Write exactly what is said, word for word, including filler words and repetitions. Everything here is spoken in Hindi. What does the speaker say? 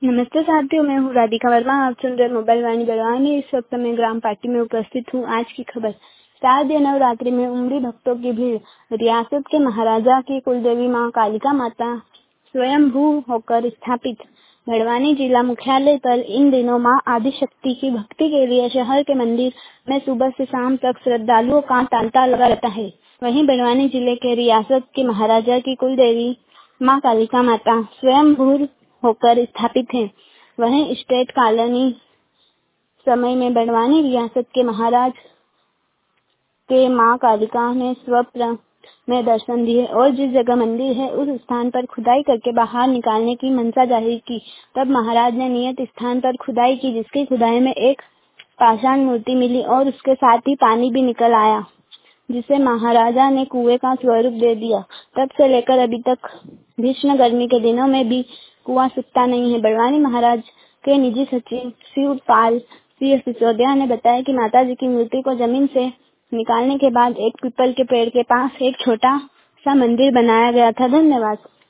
नमस्ते साथियों, मैं हूँ राधिका वर्मा। आप सुन रहे मोबाइल वाणी बड़वानी। इस वक्त मैं ग्राम पार्टी में उपस्थित हूँ। आज की खबर। शारदीय नवरात्रि में उमड़ी भक्तों की भीड़। रियासत के महाराजा की कुलदेवी माँ कालिका माता स्वयंभू होकर स्थापित बड़वानी जिला मुख्यालय पर इन दिनों माँ आदिशक्ति की भक्ति के लिए शहर के मंदिर में सुबह से शाम तक श्रद्धालुओं का तांता लगा रहता है। वहीं बड़वानी जिले के रियासत के महाराजा की कुलदेवी माँ कालिका माता स्वयंभू होकर स्थापित है। वहीं स्टेट कॉलोनी समय में बड़वानी रियासत के महाराज के मां कालिका ने स्वप्न में दर्शन दिए और जिस जगह मंदिर है उस स्थान पर खुदाई करके बाहर निकालने की मंशा जाहिर की। तब महाराज ने नियत स्थान पर खुदाई की, जिसकी खुदाई में एक पाषाण मूर्ति मिली और उसके साथ ही पानी भी निकल आया, जिसे महाराजा ने कुएं का स्वरूप दे दिया। तब से लेकर अभी तक भीषण गर्मी के दिनों में भी कुआं सूखता नहीं है। बड़वानी महाराज के निजी सचिव शिवपाल सिंह सिसोदिया ने बताया कि माताजी की मूर्ति को जमीन से निकालने के बाद एक पीपल के पेड़ के पास एक छोटा सा मंदिर बनाया गया था। धन्यवाद।